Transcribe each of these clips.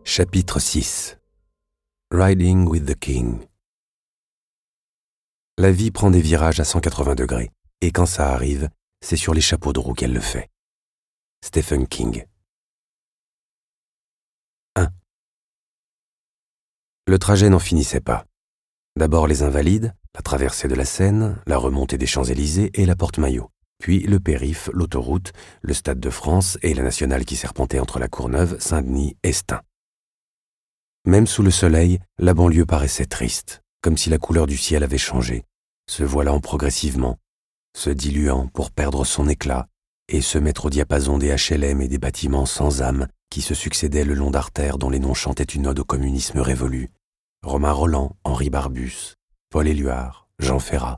Chapitre 6 Riding with the King. La vie prend des virages à 180 degrés, et quand ça arrive, c'est sur les chapeaux de roue qu'elle le fait. Stephen King. 1. Le trajet n'en finissait pas. D'abord les Invalides, la traversée de la Seine, la remontée des Champs-Élysées et la Porte-Maillot, puis le périph', l'autoroute, le Stade de France et la nationale qui serpentait entre la Courneuve, Saint-Denis et Stein. Même sous le soleil, la banlieue paraissait triste, comme si la couleur du ciel avait changé, se voilant progressivement, se diluant pour perdre son éclat et se mettre au diapason des HLM et des bâtiments sans âme qui se succédaient le long d'artères dont les noms chantaient une ode au communisme révolu. Romain Rolland, Henri Barbus, Paul Éluard, Jean Ferrat.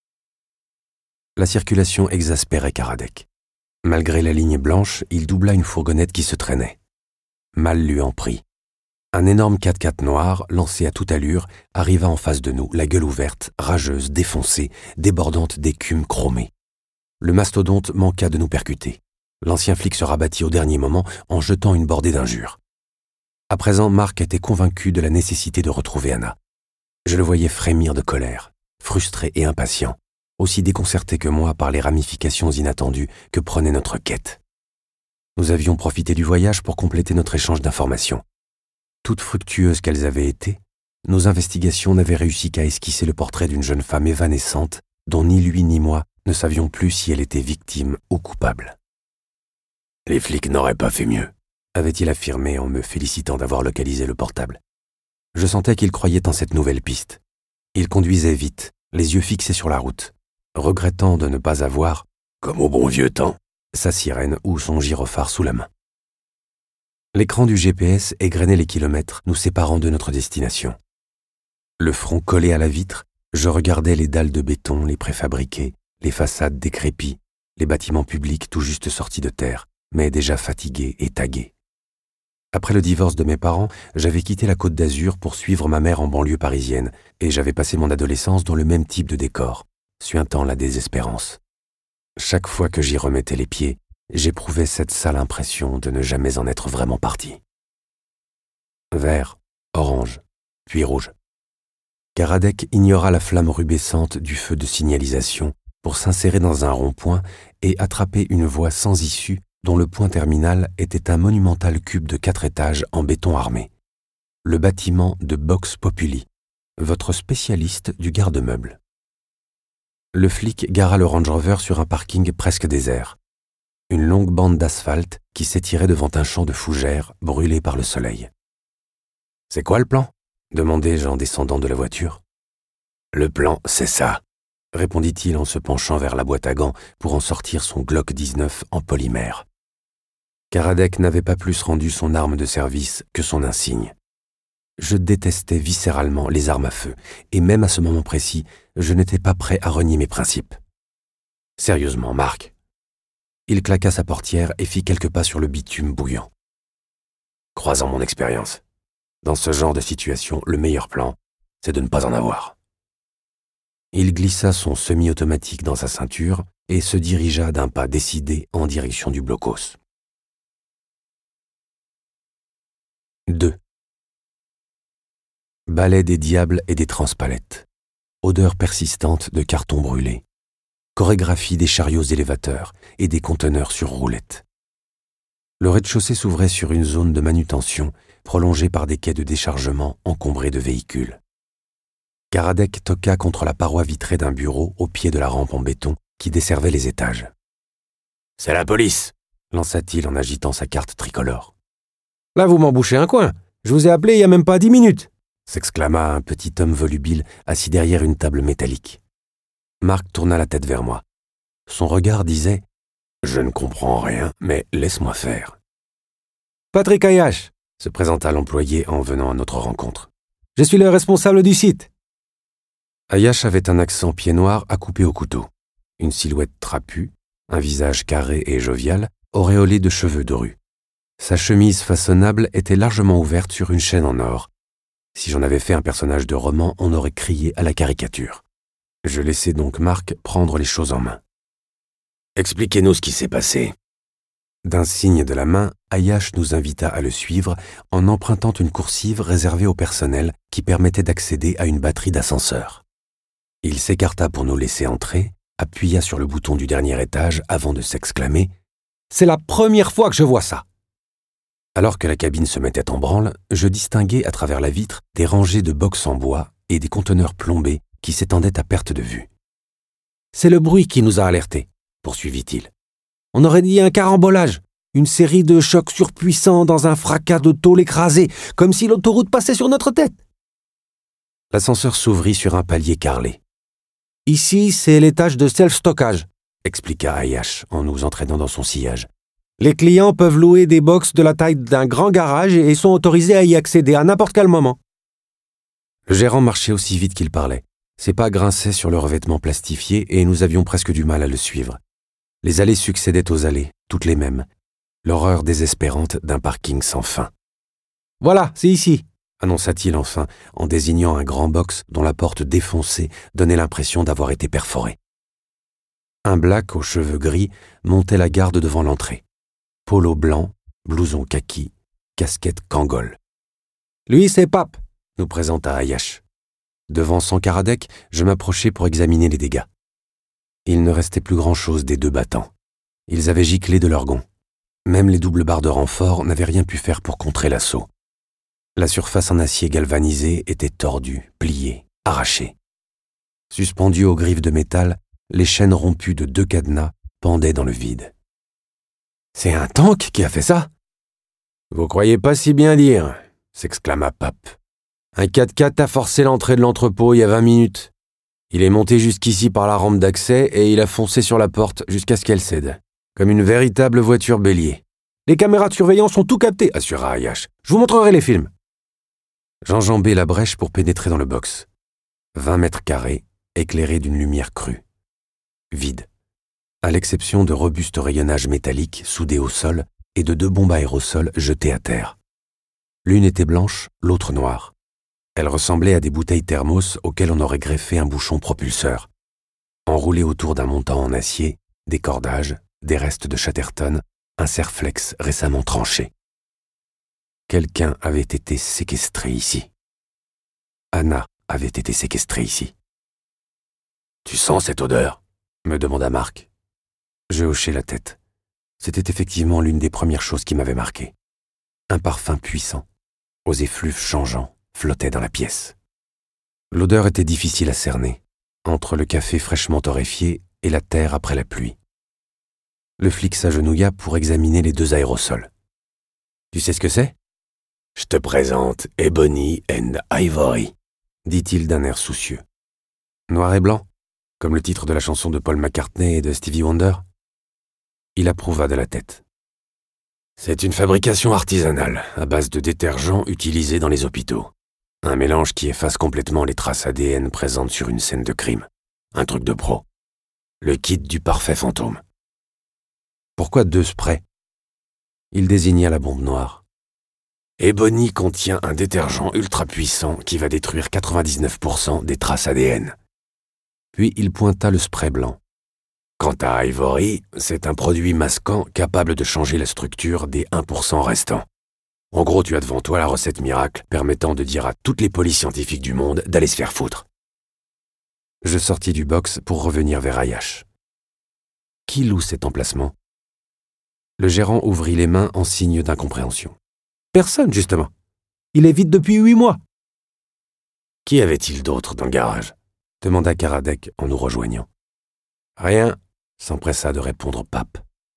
La circulation exaspérait Karadec. Malgré la ligne blanche, il doubla une fourgonnette qui se traînait. Mal lui en prit. Un énorme 4x4 noir, lancé à toute allure, arriva en face de nous, la gueule ouverte, rageuse, défoncée, débordante d'écume chromée. Le mastodonte manqua de nous percuter. L'ancien flic se rabattit au dernier moment en jetant une bordée d'injures. À présent, Marc était convaincu de la nécessité de retrouver Anna. Je le voyais frémir de colère, frustré et impatient, aussi déconcerté que moi par les ramifications inattendues que prenait notre quête. Nous avions profité du voyage pour compléter notre échange d'informations. Toutes fructueuses qu'elles avaient été, nos investigations n'avaient réussi qu'à esquisser le portrait d'une jeune femme évanescente dont ni lui ni moi ne savions plus si elle était victime ou coupable. « Les flics n'auraient pas fait mieux », avait-il affirmé en me félicitant d'avoir localisé le portable. Je sentais qu'il croyait en cette nouvelle piste. Il conduisait vite, les yeux fixés sur la route, regrettant de ne pas avoir, comme au bon vieux temps, sa sirène ou son gyrophare sous la main. L'écran du GPS égrenait les kilomètres nous séparant de notre destination. Le front collé à la vitre, je regardais les dalles de béton, les préfabriqués, les façades décrépies, les bâtiments publics tout juste sortis de terre, mais déjà fatigués et tagués. Après le divorce de mes parents, j'avais quitté la Côte d'Azur pour suivre ma mère en banlieue parisienne, et j'avais passé mon adolescence dans le même type de décor, suintant la désespérance. Chaque fois que j'y remettais les pieds, j'éprouvais cette sale impression de ne jamais en être vraiment parti. Vert, orange, puis rouge. Karadec ignora la flamme rubescente du feu de signalisation pour s'insérer dans un rond-point et attraper une voie sans issue dont le point terminal était un monumental cube de 4 étages en béton armé. Le bâtiment de Vox Populi, votre spécialiste du garde-meuble. Le flic gara le Range Rover sur un parking presque désert. Une longue bande d'asphalte qui s'étirait devant un champ de fougères brûlé par le soleil. « C'est quoi le plan ?» demandai-je en descendant de la voiture. « Le plan, c'est ça », répondit-il en se penchant vers la boîte à gants pour en sortir son Glock 19 en polymère. Karadec n'avait pas plus rendu son arme de service que son insigne. Je détestais viscéralement les armes à feu, et même à ce moment précis, je n'étais pas prêt à renier mes principes. « Sérieusement, Marc ?» Il claqua sa portière et fit quelques pas sur le bitume bouillant. Croisant mon expérience, dans ce genre de situation, le meilleur plan, c'est de ne pas en avoir. Il glissa son semi-automatique dans sa ceinture et se dirigea d'un pas décidé en direction du blocos. 2. Balai des diables et des transpalettes. Odeur persistante de carton brûlé. Chorégraphie des chariots élévateurs et des conteneurs sur roulettes. Le rez-de-chaussée s'ouvrait sur une zone de manutention prolongée par des quais de déchargement encombrés de véhicules. Karadec toqua contre la paroi vitrée d'un bureau au pied de la rampe en béton qui desservait les étages. « C'est la police !» lança-t-il en agitant sa carte tricolore. « Là, vous m'en bouchez un coin. Je vous ai appelé il n'y a même pas 10 minutes !» s'exclama un petit homme volubile assis derrière une table métallique. Marc tourna la tête vers moi. Son regard disait « Je ne comprends rien, mais laisse-moi faire. »« Patrick Ayache !» se présenta l'employé en venant à notre rencontre. « Je suis le responsable du site. » Ayache avait un accent pied noir à couper au couteau, une silhouette trapue, un visage carré et jovial, auréolé de cheveux drus. Sa chemise façonnable était largement ouverte sur une chaîne en or. Si j'en avais fait un personnage de roman, on aurait crié à la caricature. Je laissai donc Marc prendre les choses en main. « Expliquez-nous ce qui s'est passé. » D'un signe de la main, Ayash nous invita à le suivre en empruntant une coursive réservée au personnel qui permettait d'accéder à une batterie d'ascenseurs. Il s'écarta pour nous laisser entrer, appuya sur le bouton du dernier étage avant de s'exclamer « C'est la première fois que je vois ça !» Alors que la cabine se mettait en branle, je distinguai à travers la vitre des rangées de box en bois et des conteneurs plombés qui s'étendaient à perte de vue. « C'est le bruit qui nous a alertés », poursuivit-il. « On aurait dit un carambolage, une série de chocs surpuissants dans un fracas de tôle écrasée, comme si l'autoroute passait sur notre tête. » L'ascenseur s'ouvrit sur un palier carrelé. « Ici, c'est l'étage de self-stockage », expliqua Ayash en nous entraînant dans son sillage. « Les clients peuvent louer des box de la taille d'un grand garage et sont autorisés à y accéder à n'importe quel moment. » Le gérant marchait aussi vite qu'il parlait. Ses pas grinçaient sur le revêtement plastifié et nous avions presque du mal à le suivre. Les allées succédaient aux allées, toutes les mêmes. L'horreur désespérante d'un parking sans fin. « Voilà, c'est ici !» annonça-t-il enfin, en désignant un grand box dont la porte défoncée donnait l'impression d'avoir été perforée. Un black aux cheveux gris montait la garde devant l'entrée. Polo blanc, blouson kaki, casquette Kangol. « Lui, c'est Pape !» nous présenta Ayash. Devant son Karadec, je m'approchai pour examiner les dégâts. Il ne restait plus grand-chose des deux battants. Ils avaient giclé de leurs gonds. Même les doubles barres de renfort n'avaient rien pu faire pour contrer l'assaut. La surface en acier galvanisé était tordue, pliée, arrachée. Suspendues aux griffes de métal, les chaînes rompues de 2 cadenas pendaient dans le vide. « C'est un tank qui a fait ça ?»« Vous croyez pas si bien dire » s'exclama Pape. « Un 4x4 a forcé l'entrée de l'entrepôt il y a 20 minutes. Il est monté jusqu'ici par la rampe d'accès et il a foncé sur la porte jusqu'à ce qu'elle cède, comme une véritable voiture bélier. Les caméras de surveillance ont tout capté, assura Ayash. Je vous montrerai les films. » J'enjambai la brèche pour pénétrer dans le box. 20 mètres carrés, éclairés d'une lumière crue. Vide, à l'exception de robustes rayonnages métalliques soudés au sol et de 2 bombes aérosols jetées à terre. L'une était blanche, l'autre noire. Elles ressemblaient à des bouteilles thermos auxquelles on aurait greffé un bouchon propulseur. Enroulées autour d'un montant en acier, des cordages, des restes de Chatterton, un serflex récemment tranché. Quelqu'un avait été séquestré ici. Anna avait été séquestrée ici. « Tu sens cette odeur ?» me demanda Marc. Je hochai la tête. C'était effectivement l'une des premières choses qui m'avait marqué. Un parfum puissant, aux effluves changeants, flottait dans la pièce. L'odeur était difficile à cerner, entre le café fraîchement torréfié et la terre après la pluie. Le flic s'agenouilla pour examiner les 2 aérosols. « Tu sais ce que c'est ?»« Je te présente Ebony and Ivory, » dit-il d'un air soucieux. « Noir et blanc, comme le titre de la chanson de Paul McCartney et de Stevie Wonder ?» Il approuva de la tête. « C'est une fabrication artisanale, à base de détergents utilisés dans les hôpitaux. Un mélange qui efface complètement les traces ADN présentes sur une scène de crime. Un truc de pro. Le kit du parfait fantôme. » Pourquoi 2 sprays ? Il désigna la bombe noire. Ebony contient un détergent ultra puissant qui va détruire 99% des traces ADN. Puis il pointa le spray blanc. Quant à Ivory, c'est un produit masquant capable de changer la structure des 1% restants. En gros, tu as devant toi la recette miracle permettant de dire à toutes les polices scientifiques du monde d'aller se faire foutre. Je sortis du box pour revenir vers Ayash. Qui loue cet emplacement ? Le gérant ouvrit les mains en signe d'incompréhension. Personne, justement. Il est vide depuis 8 mois. Qui avait-il d'autre dans le garage ? Demanda Karadec en nous rejoignant. Rien, s'empressa de répondre Pape.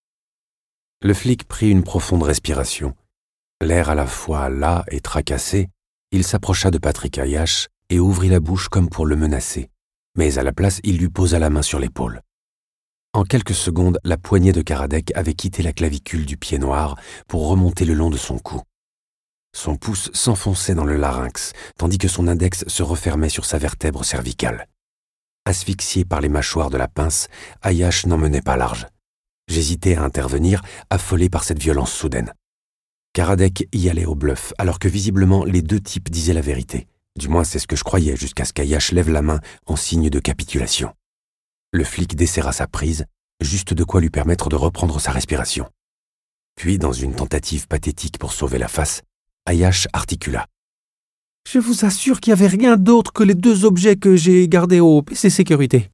Le flic prit une profonde respiration. L'air à la fois las et tracassé, il s'approcha de Patrick Ayash et ouvrit la bouche comme pour le menacer. Mais à la place, il lui posa la main sur l'épaule. En quelques secondes, la poignée de Karadec avait quitté la clavicule du pied noir pour remonter le long de son cou. Son pouce s'enfonçait dans le larynx, tandis que son index se refermait sur sa vertèbre cervicale. Asphyxié par les mâchoires de la pince, Ayash n'en menait pas large. J'hésitais à intervenir, affolé par cette violence soudaine. Karadec y allait au bluff, alors que visiblement les 2 types disaient la vérité. Du moins, c'est ce que je croyais, jusqu'à ce qu'Ayash lève la main en signe de capitulation. Le flic desserra sa prise, juste de quoi lui permettre de reprendre sa respiration. Puis, dans une tentative pathétique pour sauver la face, Ayash articula. « Je vous assure qu'il n'y avait rien d'autre que les 2 objets que j'ai gardés au PC sécurité.